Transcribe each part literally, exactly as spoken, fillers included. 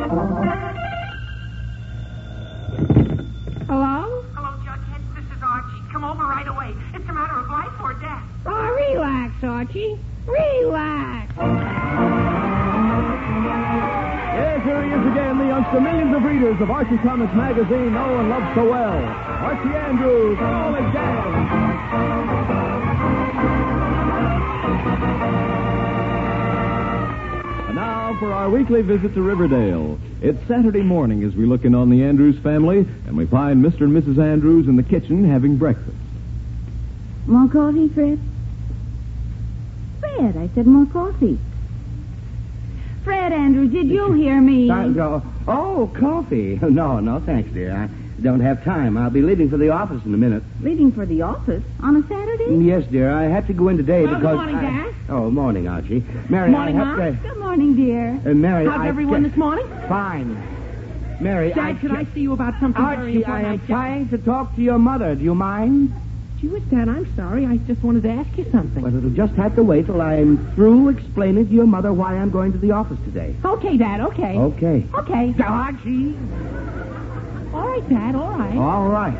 Hello? Hello, Jughead. This is Archie. Come over right away. It's a matter of life or death. Oh, relax, Archie. Relax. Yes, here he is again, the youngster millions of readers of Archie Comics magazine know and love so well. Archie Andrews, all again. And now for our weekly visit to Riverdale. It's Saturday morning as we look in on the Andrews family, and we find Mister and Missus Andrews in the kitchen having breakfast. More coffee, Fred? Fred, I said more coffee. Fred Andrews, did you hear me? Uh, oh, coffee. No, no, thanks, dear. I don't have time. I'll be leaving for the office in a minute. Leaving for the office on a Saturday? Yes, dear. I had to go in today Well, because... good morning, I... Dad. Oh, morning, Archie. Mary, Morning, I have Mom. to... Good morning, dear. Uh, Mary, How's I... everyone this morning? Fine. Mary, Dad, I... could I see you about something very Archie, I important? am just- trying to talk to your mother. Do you mind? Gee whiz, Dad, I'm sorry. I just wanted to ask you something. Well, it'll just have to wait till I'm through explaining to your mother why I'm going to the office today. Okay, Dad, okay. Okay. Okay. Archie. All right, Dad, all right. All right.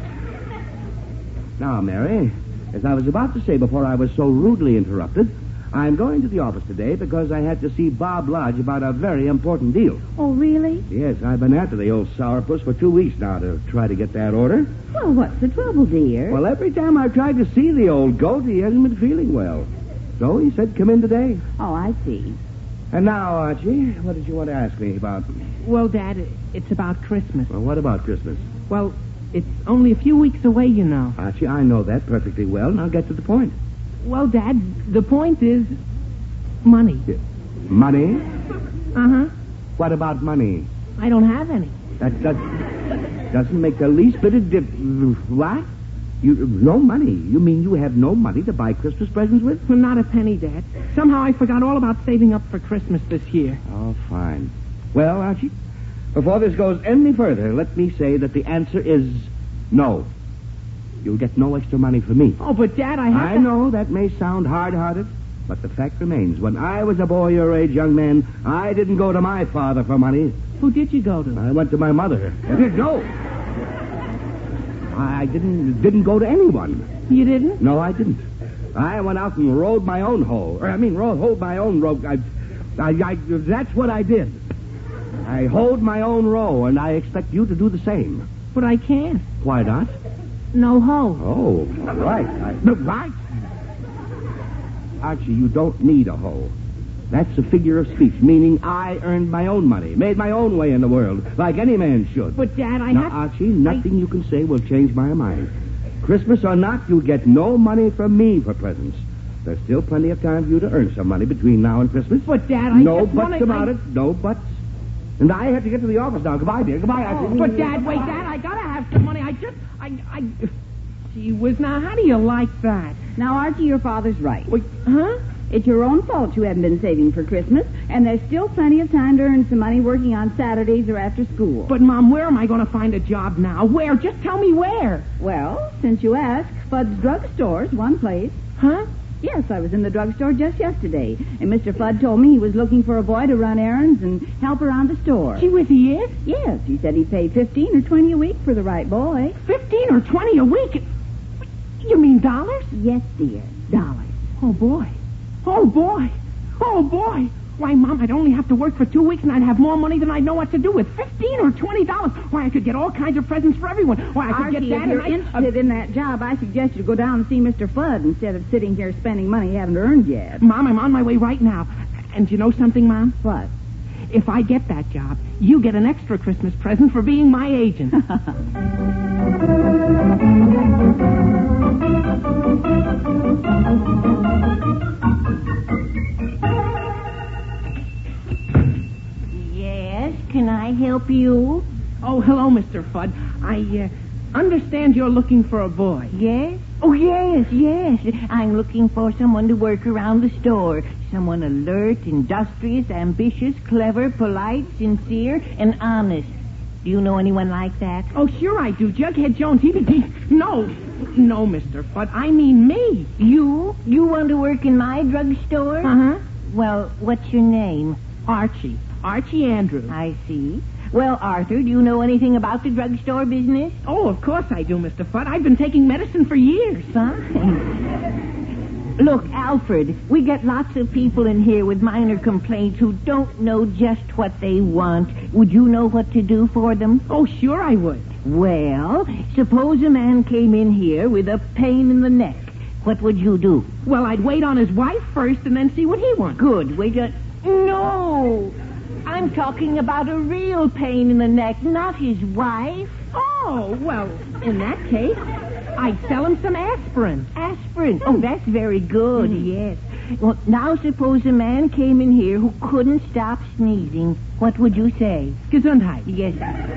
Now, Mary, as I was about to say before I was so rudely interrupted, I'm going to the office today because I had to see Bob Lodge about a very important deal. Oh, really? Yes, I've been after the old sourpuss for two weeks now to try to get that order. Well, what's the trouble, dear? Well, every time I've tried to see the old goat, he hasn't been feeling well. So he said come in today. Oh, I see. And now, Archie, what did you want to ask me about? Well, Dad, it's about Christmas. Well, what about Christmas? Well, it's only a few weeks away, you know. Archie, I know that perfectly well. Now get to the point. Well, Dad, the point is money. Money? Uh-huh. What about money? I don't have any. That does, doesn't make the least bit of difference. What? You no money? You mean you have no money to buy Christmas presents with? Well, not a penny, Dad. Somehow I forgot all about saving up for Christmas this year. Oh, fine. Well, Archie, before this goes any further, let me say that the answer is no. You'll get no extra money from me. Oh, but Dad, I have I to... know that may sound hard-hearted, but the fact remains, when I was a boy your age, young man, I didn't go to my father for money. Who did you go to? I went to my mother. No. I didn't didn't go to anyone. You didn't? No, I didn't. I went out and rode my own hoe. Or, I mean, rode, hoed my own rope. I, I, I, that's what I did. I hoed my own row, and I expect you to do the same. But I can't. Why not? No hoe. Oh, right. I, no, right. Archie, you don't need a hoe. That's a figure of speech, meaning I earned my own money, made my own way in the world, like any man should. But, Dad, I now, have... Archie, nothing I... you can say will change my mind. Christmas or not, you'll get no money from me for presents. There's still plenty of time for you to earn some money between now and Christmas. But, Dad, I No just buts wanna... about I... it. No buts. And I have to get to the office now. Goodbye, dear. Goodbye, Archie. Oh, but, Dad, wait, Dad, I gotta have some money. I just... I... I... Gee whiz, now, how do you like that? Now, Archie, your father's right. Wait, huh? It's your own fault you haven't been saving for Christmas, and there's still plenty of time to earn some money working on Saturdays or after school. But, Mom, where am I going to find a job now? Where? Just tell me where. Well, since you ask, Fudd's Drugstore's one place. Huh? Yes, I was in the drugstore just yesterday, and Mister Fudd told me he was looking for a boy to run errands and help around the store. Gee whiz, he is? Yes, he said he'd pay fifteen or twenty a week for the right boy. Fifteen or twenty a week? You mean dollars? Yes, dear, dollars. Oh, boy. Oh, boy. Oh, boy. Why, Mom, I'd only have to work for two weeks and I'd have more money than I'd know what to do with. Fifteen or twenty dollars. Why, I could get all kinds of presents for everyone. Why, I could Archie, get that if you're and I... interested uh, in that job, I suggest you go down and see Mister Fudd instead of sitting here spending money you haven't earned yet. Mom, I'm on my way right now. And you know something, Mom? What? If I get that job, you get an extra Christmas present for being my agent. Yes, can I help you? Oh, hello, Mister Fudd. I uh, understand you're looking for a boy. Yes? Oh, yes, yes. I'm looking for someone to work around the store. Someone alert, industrious, ambitious, clever, polite, sincere, and honest. Do you know anyone like that? Oh, sure I do. Jughead Jones, he... he no, no, Mister Fudd. I mean me. You? You want to work in my drugstore? Uh-huh. Well, what's your name? Archie. Archie Andrews. I see. Well, Arthur, do you know anything about the drugstore business? Oh, of course I do, Mister Fudd. I've been taking medicine for years. Fine. Look, Alfred, we get lots of people in here with minor complaints who don't know just what they want. Would you know what to do for them? Oh, sure I would. Well, suppose a man came in here with a pain in the neck. What would you do? Well, I'd wait on his wife first and then see what he wants. Good. Wait a... No! I'm talking about a real pain in the neck, not his wife. Oh, well, in that case, I'd sell him some aspirin. Aspirin? Oh, that's very good, mm. Yes. Well, now suppose a man came in here who couldn't stop sneezing. What would you say? Gesundheit. Yes.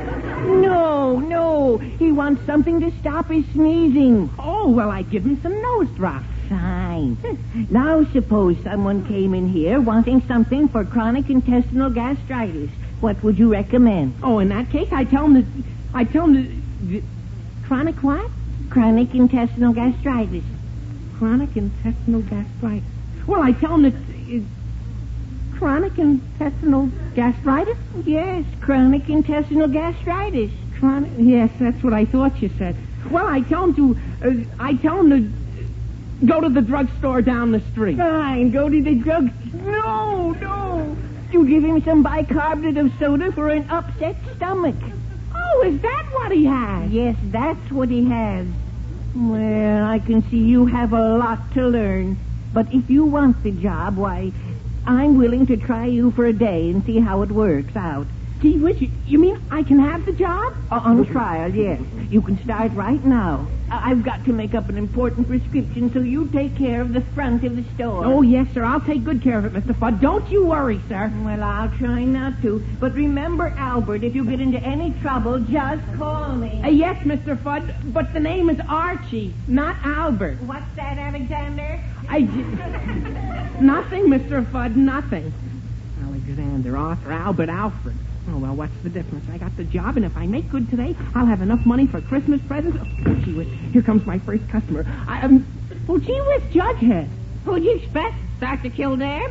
No, no. He wants something to stop his sneezing. Oh, well, I'd give him some nose drops. Fine. Now suppose someone came in here wanting something for chronic intestinal gastritis. What would you recommend? Oh, in that case, I'd tell him that... I'd tell him that... that chronic what? Chronic intestinal gastritis. Chronic intestinal gastritis. Well, I tell him that... Uh, chronic intestinal gastritis? Yes, chronic intestinal gastritis. Chronic... Yes, that's what I thought you said. Well, I tell him to... Uh, I tell him to... Go to the drugstore down the street. Fine, go to the drug... No, no. You give him some bicarbonate of soda for an upset stomach. Oh, is that what he has? Yes, that's what he has. Well, I can see you have a lot to learn. But if you want the job, why, I'm willing to try you for a day and see how it works out. Gee whiz, you, you mean I can have the job? Uh, on trial, yes. You can start right now. I- I've got to make up an important prescription, so you take care of the front of the store. Oh, yes, sir. I'll take good care of it, Mister Fudd. Don't you worry, sir. Well, I'll try not to. But remember, Albert, if you get into any trouble, just call me. Uh, yes, Mister Fudd, but the name is Archie, not Albert. What's that, Alexander? I... Nothing, Mister Fudd, nothing. Alexander, Arthur, Albert, Alfred. Oh, well, what's the difference? I got the job, and if I make good today, I'll have enough money for Christmas presents. Oh, gee whiz, here comes my first customer. I, um, oh, gee whiz, Jughead. Who'd you expect? Doctor Kildare?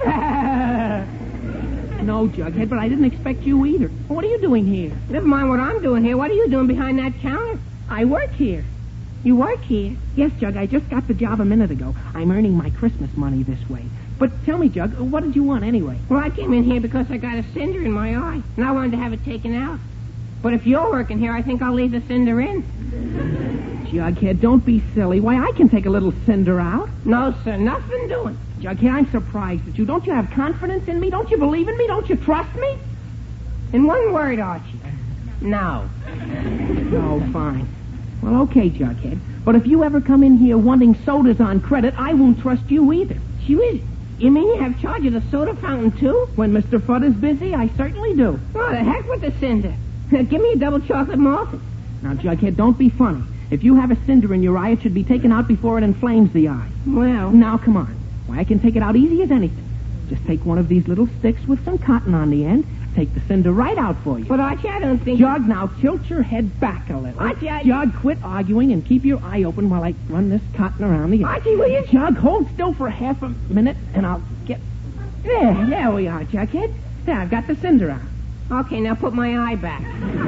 No, Jughead, but I didn't expect you either. What are you doing here? Never mind what I'm doing here. What are you doing behind that counter? I work here. You work here? Yes, Jug, I just got the job a minute ago. I'm earning my Christmas money this way. But tell me, Jug, what did you want anyway? Well, I came in here because I got a cinder in my eye, and I wanted to have it taken out. But if you're working here, I think I'll leave the cinder in. Jughead, don't be silly. Why, I can take a little cinder out. No, sir, nothing doing. Jughead, I'm surprised at you. Don't you have confidence in me? Don't you believe in me? Don't you trust me? In one word, Archie. No. Oh, fine. Well, okay, Jughead. But if you ever come in here wanting sodas on credit, I won't trust you either. Gee whiz, you mean you have charge of the soda fountain, too? When Mister Fudd is busy, I certainly do. Oh, the heck with the cinder. Give me a double chocolate malt. Now, Jughead, don't be funny. If you have a cinder in your eye, it should be taken out before it inflames the eye. Well... Now, come on. Why, I can take it out easy as anything. Just take one of these little sticks with some cotton on the end. Take the cinder right out for you. But, Archie, I don't think... Jug, now tilt your head back a little. Archie, I... Jug, quit arguing and keep your eye open while I run this cotton around the end. Archie, will you... Jug, hold still for half a minute, and I'll get... There, there we are, Jughead. There, I've got the cinder out. Okay, now put my eye back.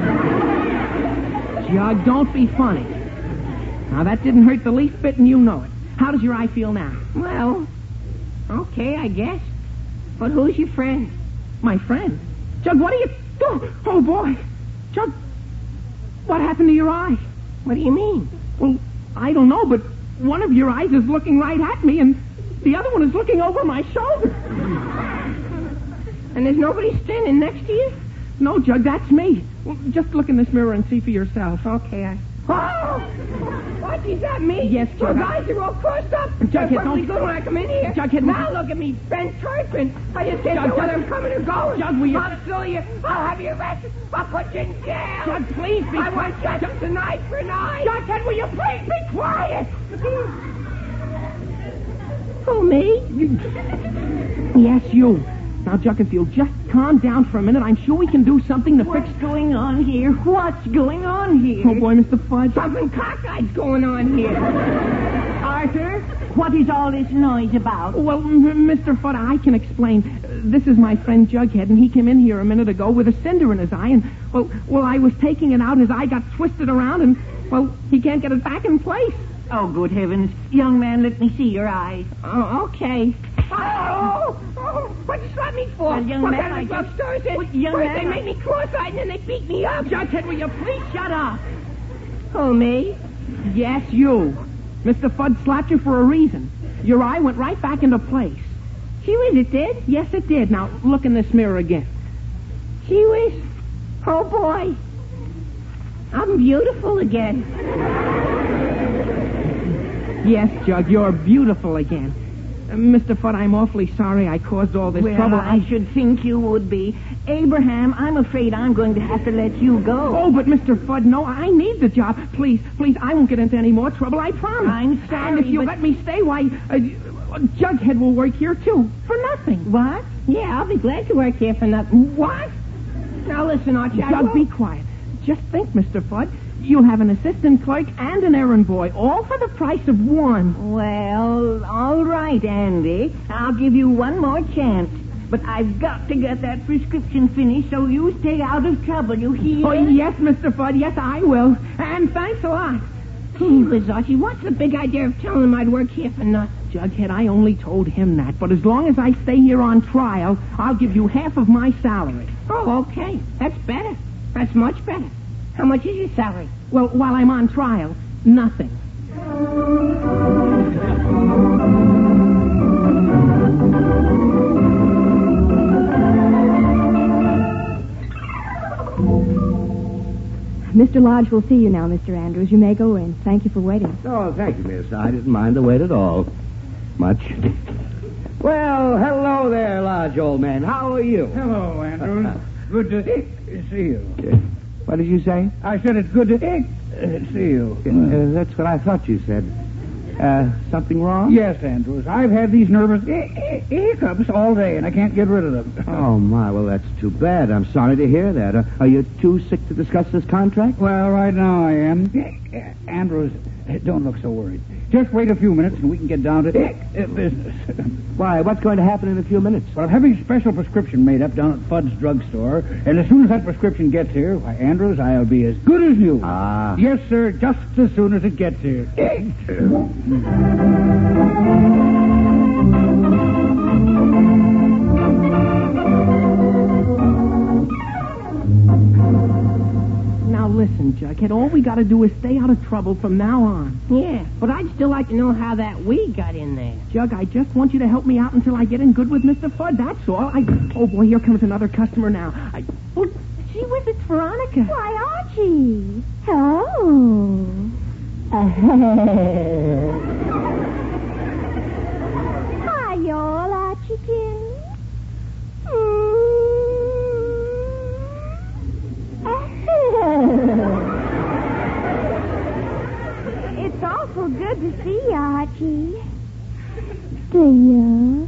Jug, don't be funny. Now, that didn't hurt the least bit, and you know it. How does your eye feel now? Well, okay, I guess. But who's your friend? My friend? Jug, what are you... Oh, oh, boy. Jug, what happened to your eye? What do you mean? Well, I don't know, but one of your eyes is looking right at me, and the other one is looking over my shoulder. And there's nobody standing next to you? No, Jug, that's me. Well, just look in this mirror and see for yourself. Okay, I... Oh! What, is that me? Yes, Jug. Your eyes are all crossed up. Jughead, don't... don't... good when I come in here. Jughead, now look at me, bent turpin. I just can't Jug, know whether Jug, I'm coming or going. Jug, will you... I'll sue you. I'll have you arrested. I'll put you in jail. Jug, please be... I want justice tonight for night. Jughead, will you please be quiet? Who, me? Yes, you. Now, Jug, if you'll just calm down for a minute, I'm sure we can do something to What's fix... going on here? What's going on here? Oh, boy, Mister Fudge. Something cockeyed's going on here. Arthur? What is all this noise about? Well, m- Mister Fudd, I can explain. Uh, this is my friend Jughead, and he came in here a minute ago with a cinder in his eye, and, well, well, I was taking it out, and his eye got twisted around, and, well, he can't get it back in place. Oh, good heavens. Young man, let me see your eyes. Oh, okay. Oh, oh, what'd you slap me for? Well, young what man, kind of I a drugstore is it? Well, young First man, they I- made me cross-eyed, and then they beat me up. Jughead, will you please shut up? Oh, me? Yes, you. Mister Fudd slapped you for a reason. Your eye went right back into place. Gee whiz, it did? Yes, it did. Now, look in this mirror again. Gee whiz. Oh, boy. I'm beautiful again. Yes, Jug, you're beautiful again. Uh, Mister Fudd, I'm awfully sorry I caused all this Well, trouble. I should think you would be. Abraham, I'm afraid I'm going to have to let you go. Oh, but Mister Fudd, no, I need the job. Please, please, I won't get into any more trouble, I promise. I'm sorry, And if you but- let me stay, why, uh, Jughead will work here, too, for nothing. What? Yeah, I'll be glad to work here for nothing. What? Now, listen, Archie, I Jug, won't- be quiet. Just think, Mister Fudd. You'll have an assistant clerk and an errand boy, all for the price of one. Well, all right, Andy. I'll give you one more chance. But I've got to get that prescription finished so you stay out of trouble, you hear? Oh, yes, Mister Fudd, yes, I will. And thanks a lot. Gee whiz, Archie, what's the big idea of telling him I'd work here for nothing? Jughead, I only told him that, but as long as I stay here on trial, I'll give you half of my salary. Oh, okay. That's better. That's much better. How much is your salary? Well, while I'm on trial, nothing. Mister Lodge will see you now, Mister Andrews. You may go in. Thank you for waiting. Oh, thank you, miss. I didn't mind the wait at all. Much. Well, hello there, Lodge, old man. How are you? Hello, Andrews. Good to see you. What did you say? I said it's good to uh, see you. Uh, that's what I thought you said. Uh, something wrong? Yes, Andrews. I've had these nervous hiccups all day, and I can't get rid of them. Oh, my. Well, that's too bad. I'm sorry to hear that. Uh, are you too sick to discuss this contract? Well, right now I am. Andrews, don't look so worried. Just wait a few minutes, and we can get down to uh, business. Why, what's going to happen in a few minutes? Well, I'm having a special prescription made up down at Fudd's drugstore, and as soon as that prescription gets here, why, Andrews, I'll be as good as new. Ah. Yes, sir, just as soon as it gets here. Now listen, Jughead, all we gotta do is stay out of trouble from now on. Yeah, but I'd still like to know how that weed got in there. Jug, I just want you to help me out until I get in good with Mister Fudd, that's all. I... Oh, boy, here comes another customer now. I... Oh, gee whiz, it's Veronica. Why, Archie. Hello. Hi, y'all, Archie Kin. It's awful good to see you, Archie. Do you?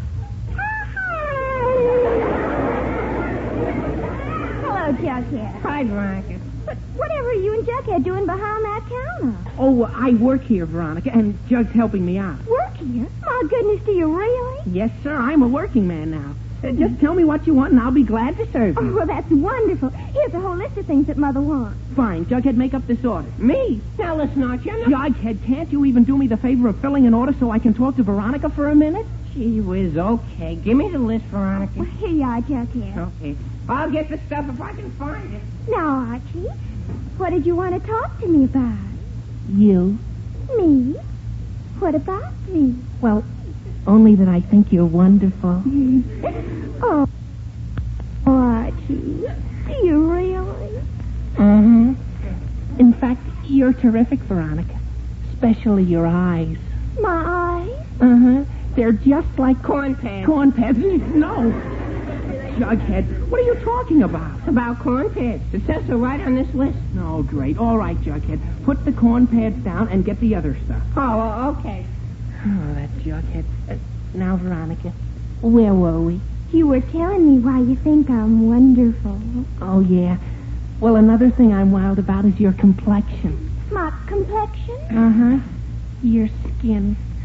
Hello, Jughead. Hi, Veronica. But whatever are you and Jughead doing behind that counter? Oh, I work here, Veronica, and Jug's helping me out. Work here? My goodness, do you really? Yes, sir, I'm a working man now. Uh, just tell me what you want, and I'll be glad to serve Oh, you. well, that's wonderful. Here's a whole list of things that Mother wants. Fine, Jughead, make up this order. Me? Now, listen, Archie, I'm not... Jughead, can't you even do me the favor of filling an order so I can talk to Veronica for a minute? Gee whiz, okay. Give me the list, Veronica. Well, here you are, Jughead. Okay. I'll get the stuff if I can find it. Now, Archie, what did you want to talk to me about? You? Me? What about me? Well, only that I think you're wonderful. Oh, Archie, do you really? Mm-hmm. In fact, you're terrific, Veronica. Especially your eyes. My eyes? Uh-huh. They're just like Corn pads. corn pads. No. Jughead, what are you talking about? About corn pads. It says so right on this list. Oh, great. All right, Jughead. Put the corn pads down and get the other stuff. Oh, well, okay. Oh, that Jughead. Uh, now, Veronica, where were we? You were telling me why you think I'm wonderful. Oh, yeah. Well, another thing I'm wild about is your complexion. My complexion? Uh-huh. Your skin.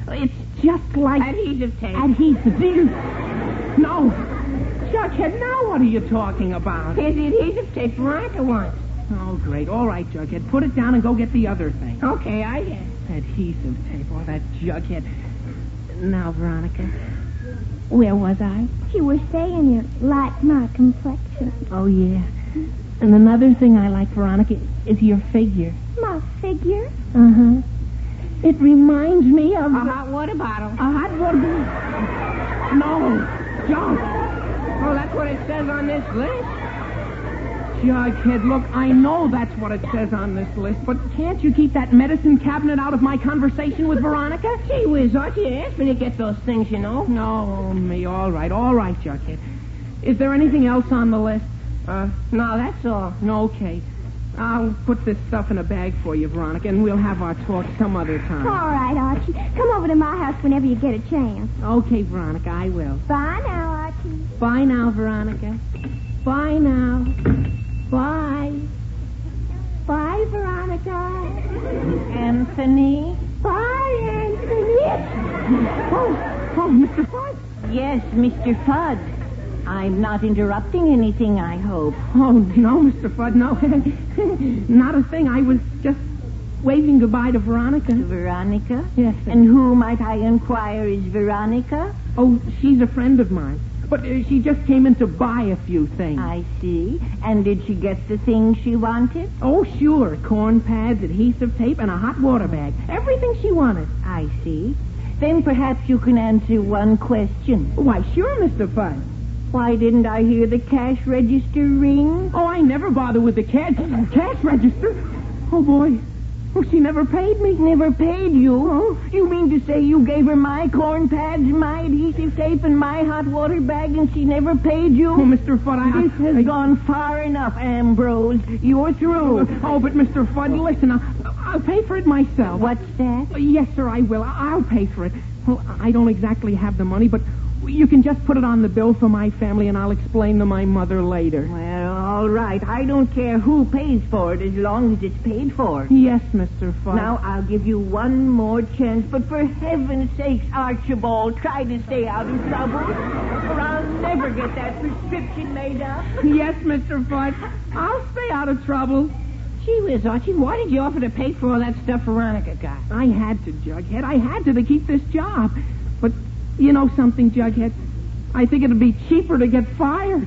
It's just like... Adhesive tape. Adhesive. No. Jughead, now what are you talking about? Here's the adhesive tape Veronica wants. Oh, great. All right, Jughead. Put it down and go get the other thing. Okay, I guess. Adhesive tape. Oh, that Jughead. Now, Veronica, where was I? You were saying you like my complexion. Oh, yeah. And another thing I like, Veronica, is your figure. My figure? Uh-huh. It reminds me of... A hot water bottle. A hot water bottle. No. Jug. Oh, that's what it says on this list. Jughead, look, I know that's what it says on this list, but can't you keep that medicine cabinet out of my conversation with Veronica? Gee whiz, Archie, asked me to get those things, you know. No, me. All right, all right, Jughead. Is there anything else on the list? Uh, no, that's all. No, okay. I'll put this stuff in a bag for you, Veronica, and we'll have our talk some other time. All right, Archie. Come over to my house whenever you get a chance. Okay, Veronica, I will. Bye now, Archie. Bye now, Veronica. Bye now. Bye. Bye, Veronica. Anthony? Bye, Anthony. Oh, oh, Mister Fudd. Yes, Mister Fudd. I'm not interrupting anything, I hope. Oh, no, Mister Fudd, no. Not a thing. I was just waving goodbye to Veronica. Veronica? Yes. And who, might I inquire, is Veronica? Oh, she's a friend of mine. But uh, she just came in to buy a few things. I see. And did she get the things she wanted? Oh, sure. Corn pads, adhesive tape, and a hot water bag. Everything she wanted. I see. Then perhaps you can answer one question. Why, sure, Mister Fudd. Why didn't I hear the cash register ring? Oh, I never bother with the cash, cash register. Oh, boy. Oh, she never paid me. Never paid you? Oh. You mean to say you gave her my corn pads, my adhesive tape, and my hot water bag, and she never paid you? Oh, Mister Fudd, I... This has I, gone far enough, Ambrose. You're through. Oh, but Mister Fudd, listen, I'll, I'll pay for it myself. What's that? Yes, sir, I will. I'll pay for it. Well, I don't exactly have the money, but you can just put it on the bill for my family, and I'll explain to my mother later. Well, all right. I don't care who pays for it as long as it's paid for. Yes, Mister Fudd. Now, I'll give you one more chance, but for heaven's sakes, Archibald, try to stay out of trouble, or I'll never get that prescription made up. Yes, Mister Fudd. I'll stay out of trouble. Gee whiz, Archie, why did you offer to pay for all that stuff Veronica got? I had to, Jughead. I had to to keep this job. But you know something, Jughead? I think it'd be cheaper to get fired.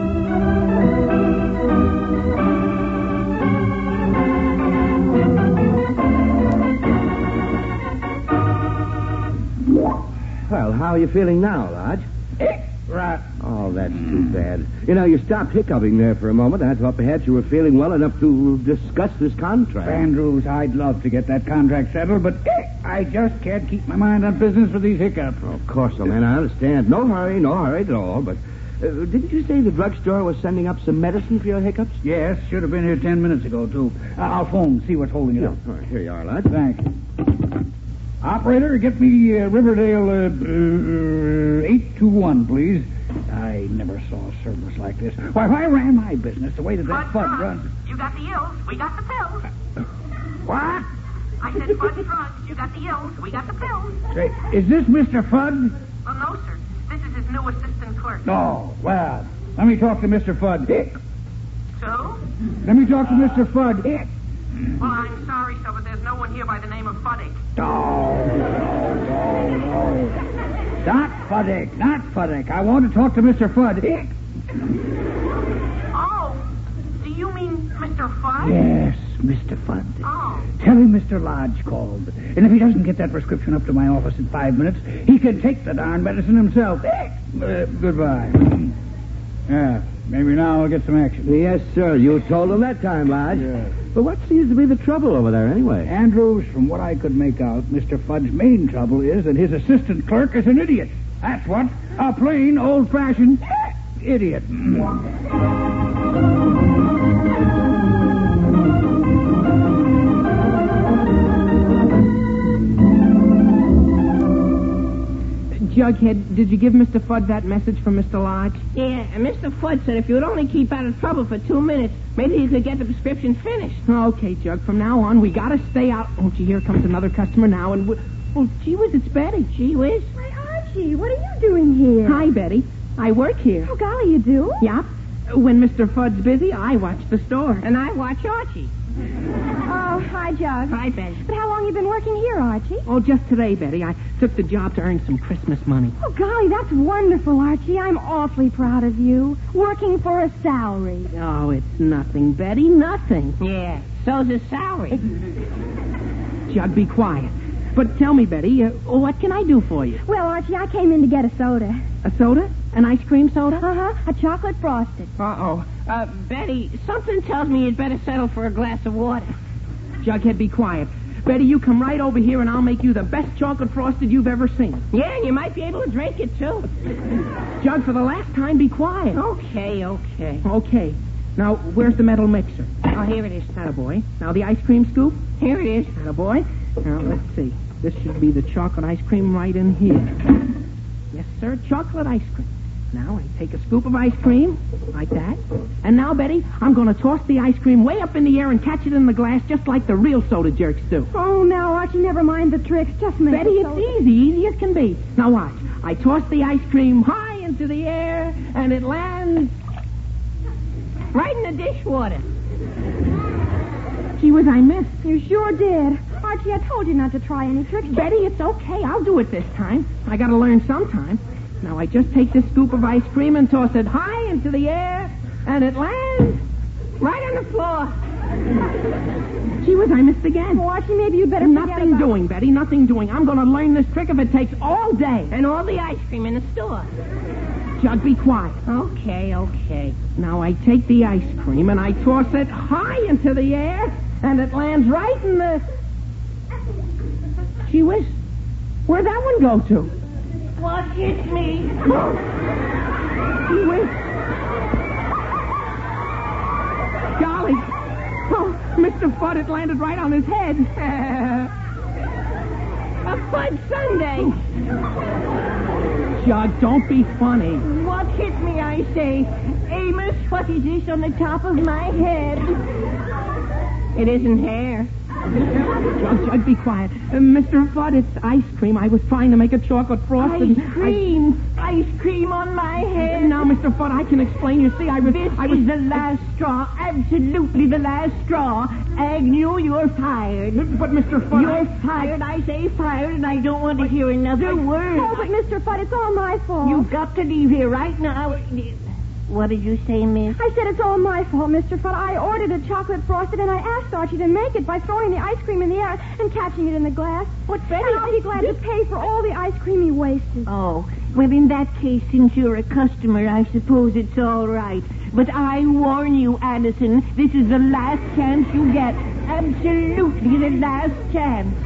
Well, how are you feeling now, Lodge? Right. Oh, that's too bad. You know, you stopped hiccuping there for a moment. I thought perhaps you were feeling well enough to discuss this contract. Andrews, I'd love to get that contract settled, but I just can't keep my mind on business with these hiccups. Oh, of course, old man, I understand. No hurry, no hurry at all, but uh, didn't you say the drugstore was sending up some medicine for your hiccups? Yes, should have been here ten minutes ago, too. Uh, I'll phone, see what's holding it Yeah. up. All right, here you are, Lodge. Thanks. Operator, get me uh, Riverdale uh, uh, eight two one, please. I never saw a service like this. Why, if I ran my business the way that that Fudd runs... You got the ills, we got the pills. What? I said Fudd Drugs, you got the ills, we got the pills. Say, is this Mister Fudd? Well, no, sir. This is his new assistant clerk. Oh, well, let me talk to Mister Fudd. So? Let me talk to Mister Fudd. Well, I'm sorry, sir, but there's no one here by the name of Fuddick. No, no, no, no. Not Fuddick, not Fuddick. I want to talk to Mister Fudd. Oh, do you mean Mister Fudd? Yes, Mister Fudd. Oh. Tell him Mister Lodge called. And if he doesn't get that prescription up to my office in five minutes, he can take the darn medicine himself. Uh, goodbye. Yeah, maybe now I'll get some action. Yes, sir. You told him that time, Lodge. Yeah. But what seems to be the trouble over there, anyway? Andrews, from what I could make out, Mister Fudd's main trouble is that his assistant clerk is an idiot. That's what. A plain, old-fashioned idiot. Jughead, did you give Mister Fudd that message from Mister Lodge? Yeah, and Mister Fudd said if you would only keep out of trouble for two minutes, maybe you could get the prescription finished. Okay, Jug, from now on, we gotta stay out. Oh, gee, here comes another customer now, and... We... Oh, gee whiz, it's Betty. Gee whiz. Why, Archie, what are you doing here? Hi, Betty. I work here. Oh, golly, you do? Yep. When Mister Fudd's busy, I watch the store. And I watch Archie. Oh, hi, Jug. Hi, Betty. But how long have you been working here, Archie? Oh, just today, Betty. I took the job to earn some Christmas money. Oh, golly, that's wonderful, Archie. I'm awfully proud of you. Working for a salary. Oh, it's nothing, Betty, nothing. Yeah, so's his salary. Jug, be quiet. But tell me, Betty, uh, what can I do for you? Well, Archie, I came in to get a soda. A soda? An ice cream soda? Uh-huh, a chocolate frosted. Uh-oh. Uh, Betty, something tells me you'd better settle for a glass of water. Jughead, be quiet. Betty, you come right over here and I'll make you the best chocolate frosted you've ever seen. Yeah, and you might be able to drink it, too. Jug, for the last time, be quiet. Okay, okay. Okay. Now, where's the metal mixer? Oh, here it is. Attaboy. Now, the ice cream scoop? Here it is. Attaboy. Now, let's see. This should be the chocolate ice cream right in here. Yes, sir, chocolate ice cream. Now, I take a scoop of ice cream, like that. And now, Betty, I'm going to toss the ice cream way up in the air and catch it in the glass just like the real soda jerks do. Oh, now, Archie, never mind the tricks. Just make Betty, it it's so- easy, easy as can be. Now, watch. I toss the ice cream high into the air, and it lands right in the dishwater. Gee whiz, I missed. You sure did. Archie, I told you not to try any tricks. Betty, it's okay. I'll do it this time. I got to learn sometime. Now, I just take this scoop of ice cream and toss it high into the air, and it lands right on the floor. Gee whiz, I missed again. Oh, Archie, maybe you'd better forget Nothing about... doing, Betty, nothing doing. I'm going to learn this trick if it takes all day. And all the ice cream in the store. Jug, be quiet. Okay, okay. Now, I take the ice cream and I toss it high into the air, and it lands right in the... Gee whiz, where'd that one go to? What hit me? Gee whiz. Golly. Oh, Mister Fudd, it landed right on his head. A Fudd Sunday. Jug, don't be funny. What hit me, I say? Amos, what is this on the top of my head? It isn't hair. Jug, Jug, be quiet. Uh, Mister Fudd, it's ice cream. I was trying to make a chocolate frosted. Ice cream. I... Ice cream on my head. Now, Mister Fudd, I can explain. You see, I was... This I was... is the last straw. Absolutely the last straw. Agnew, you're fired. But, Mister Fudd... You're I... fired. I say fired, and I don't want to hear another word. Oh, but Mister Fudd, it's all my fault. You've got to leave here right now. What did you say, miss? I said it's all my fault, Mister Fudd. I ordered a chocolate frosted, and I asked Archie to make it by throwing the ice cream in the air and catching it in the glass. What, Betty? And I'll be glad to pay for all the ice cream he wasted. Oh, well, in that case, since you're a customer, I suppose it's all right. But I warn you, Addison, this is the last chance you get. Absolutely the last chance.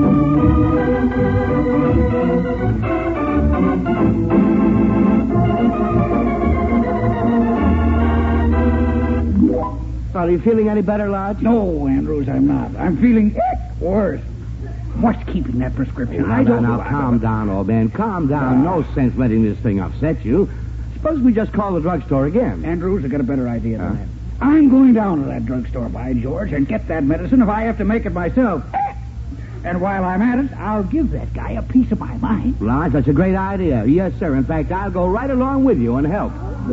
Are you feeling any better, Lodge? No, Andrews, I'm not. I'm feeling worse. What's keeping that prescription? Now, I don't now, know. now, calm down, old man. Calm down. No sense letting this thing upset you. Suppose we just call the drugstore again. Andrews, I got a better idea than Huh? that. I'm going down to that drugstore, by George, and get that medicine if I have to make it myself. And while I'm at it, I'll give that guy a piece of my mind. Lodge, that's a great idea. Yes, sir. In fact, I'll go right along with you and help.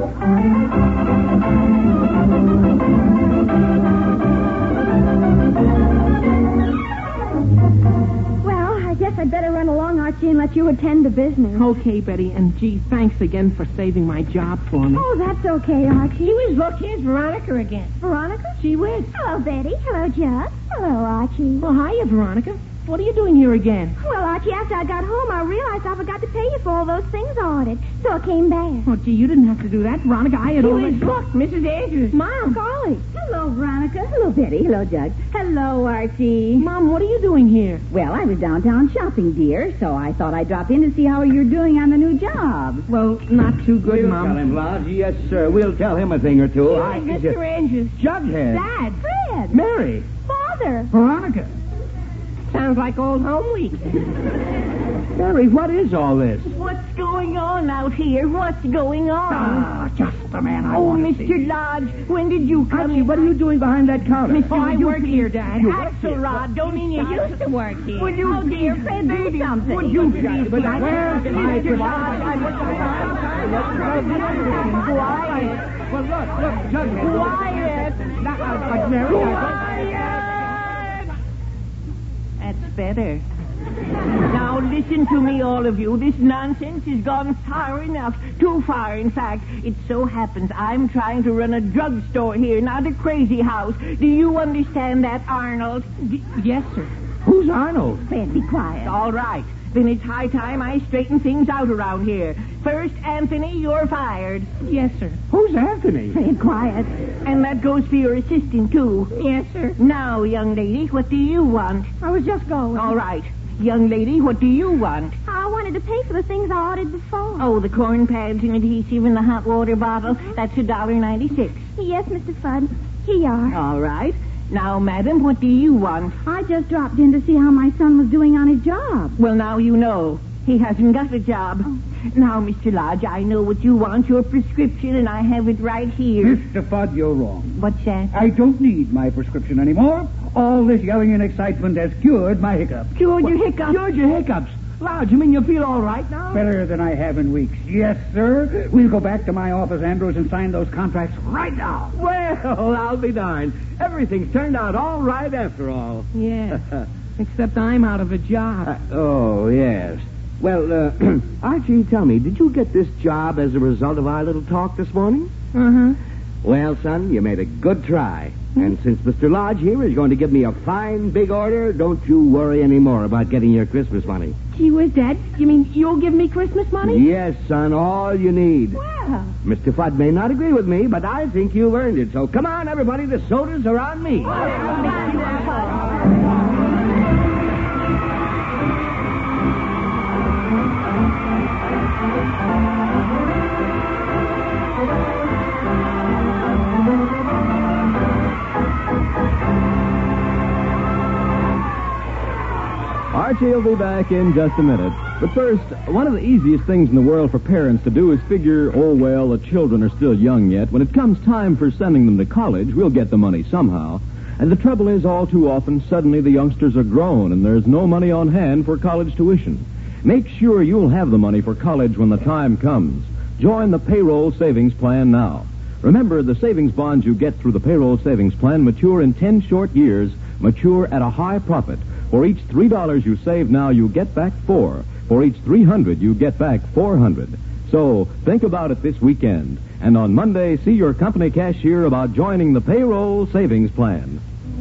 Well, I guess I'd better run along, Archie, and let you attend to business. Okay, Betty, and gee, thanks again for saving my job for me. Oh, that's okay, Archie. Gee whiz, look, here's Veronica again. Veronica? Gee whiz. Hello, Betty. Hello, Jug. Hello, Archie. Well, hiya, Veronica. What are you doing here again? Well, Archie, after I got home, I realized I forgot to pay you for all those things I ordered. So I came back. Oh, gee, you didn't have to do that, Veronica. I had Gee already... whiz, look, Missus Andrews. Mom. Golly. Hello, Veronica. Hello, Betty. Hello, Jug. Hello, Archie. Mom, what are you doing here? Well, I was downtown shopping, dear, so I thought I'd drop in to see how you're doing on the new job. Well, not too good, We'll Mom. tell him, Lodge. Yes, sir. We'll tell him a thing or two. I- Mister Andrews. Jughead. Dad. Fred. Mary. Father. Veronica. Sounds like old home week. Mary, what is all this? What's going on out here? What's going on? Ah, just the man I Oh, want to Mister see. Lodge, when did you come Archie, in? what are you doing behind that counter? Mister Oh, I you work please- here, Dad. Axelrod, don't mean you used to work here. Would you, dear Fred, do something? Would you please But be where's quiet? my- Mister Lodge, I Quiet. Well, look, look, Judge. Quiet. Now, uh, but Mary, Quiet. That's better. Now listen to me, all of you. This nonsense has gone far enough. Too far, in fact. It so happens I'm trying to run a drugstore here, not a crazy house. Do you understand that, Arnold? Y- yes, sir. Who's Arnold? Fred, be quiet. All right. Then it's high time I straighten things out around here. First, Anthony, you're fired. Yes, sir. Who's Anthony? Fred, quiet. And that goes for your assistant, too. Yes, sir. Now, young lady, what do you want? I was just going. All right. Young lady, what do you want? I wanted to pay for the things I ordered before. Oh, the corn pads and adhesive in the hot water bottle. That's a dollar ninety-six. Yes, Mister Fudd. Here you are. All right. Now, madam, what do you want? I just dropped in to see how my son was doing on his job. Well, now you know. He hasn't got a job. Oh. Now, Mister Lodge, I know what you want, your prescription, and I have it right here. Mister Fudd, you're wrong. What's that? I don't need my prescription anymore. All this yelling and excitement has cured my hiccups. Cured your hiccup. Cured your hiccups. Lodge, you mean you feel all right now? Better than I have in weeks. Yes, sir. We'll go back to my office, Andrews, and sign those contracts right now. Well, I'll be darned. Everything's turned out all right after all. Yeah. Except I'm out of a job. Uh, oh, yes. Well, uh, Archie, tell me, did you get this job as a result of our little talk this morning? Uh-huh. Well, son, you made a good try. And since Mister Lodge here is going to give me a fine big order, don't you worry any more about getting your Christmas money. Gee whiz, Dad. You mean you'll give me Christmas money? Yes, son, all you need. Well, Mister Fudd may not agree with me, but I think you've earned it. So come on, everybody, the sodas are on me. Archie will be back in just a minute. But first, one of the easiest things in the world for parents to do is figure, oh, well, the children are still young yet. When it comes time for sending them to college, we'll get the money somehow. And the trouble is, all too often, suddenly the youngsters are grown and there's no money on hand for college tuition. Make sure you'll have the money for college when the time comes. Join the payroll savings plan now. Remember, the savings bonds you get through the payroll savings plan mature in ten short years, mature at a high profit. For each three dollars you save now, you get back four. For each three hundred, you get back four hundred. So think about it this weekend. And on Monday, see your company cashier about joining the payroll savings plan.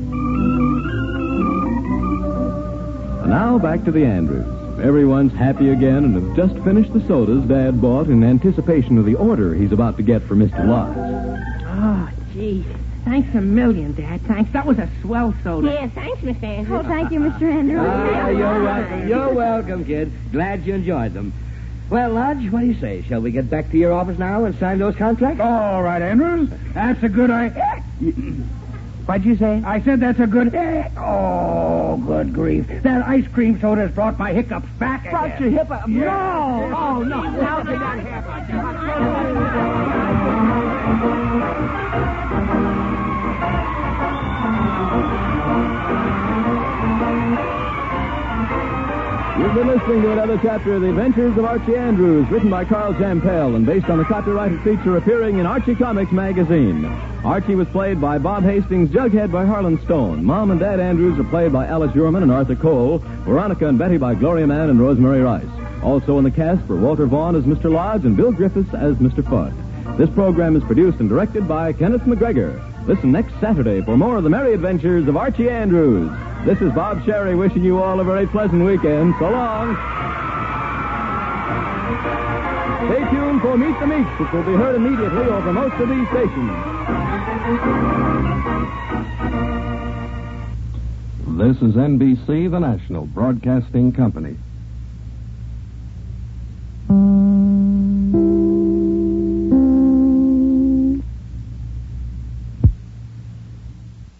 And now back to the Andrews. Everyone's happy again and have just finished the sodas Dad bought in anticipation of the order he's about to get for Mister Lodge. Oh, gee. Thanks a million, Dad. Thanks. That was a swell soda. Yeah, thanks, Mister Andrews. Oh, thank you, Mister Andrews. Ah, you're welcome. You're welcome, kid. Glad you enjoyed them. Well, Lodge, what do you say? Shall we get back to your office now and sign those contracts? All right, Andrews. That's a good idea. What'd you say? I said that's a good... Oh, good grief. That ice cream soda has brought my hiccups back again. Brought your hip up. Yeah. No. Oh, no. How did that You've been listening to another chapter of The Adventures of Archie Andrews, written by Carl Jampel and based on the copyrighted feature appearing in Archie Comics magazine. Archie was played by Bob Hastings, Jughead by Harlan Stone. Mom and Dad Andrews are played by Alice Urman and Arthur Cole. Veronica and Betty by Gloria Mann and Rosemary Rice. Also in the cast were Walter Vaughn as Mister Lodge and Bill Griffiths as Mister Fudd. This program is produced and directed by Kenneth McGregor. Listen next Saturday for more of the merry adventures of Archie Andrews. This is Bob Sherry wishing you all a very pleasant weekend. So long. Stay tuned for Meet the Meeks, which will be heard immediately over most of these stations. This is N B C, the national broadcasting company.